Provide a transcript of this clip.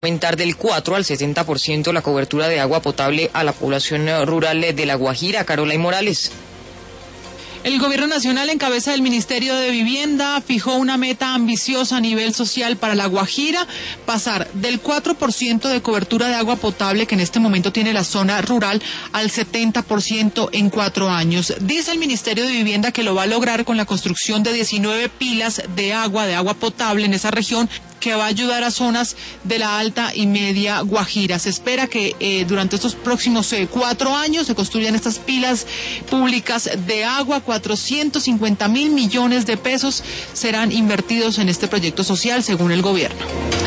aumentar del 4 al 60% la cobertura de agua potable a la población rural de La Guajira. Carolina Morales. El Gobierno Nacional, en cabeza del Ministerio de Vivienda, fijó una meta ambiciosa a nivel social para La Guajira, pasar del 4% de cobertura de agua potable que en este momento tiene la zona rural al 70% en 4 años. Dice el Ministerio de Vivienda que lo va a lograr con la construcción de 19 pilas de agua potable en esa región, que va a ayudar a zonas de la alta y media Guajira. Se espera que durante estos próximos 4 años se construyan estas pilas públicas de agua. 450.000 millones de pesos serán invertidos en este proyecto social, según el gobierno.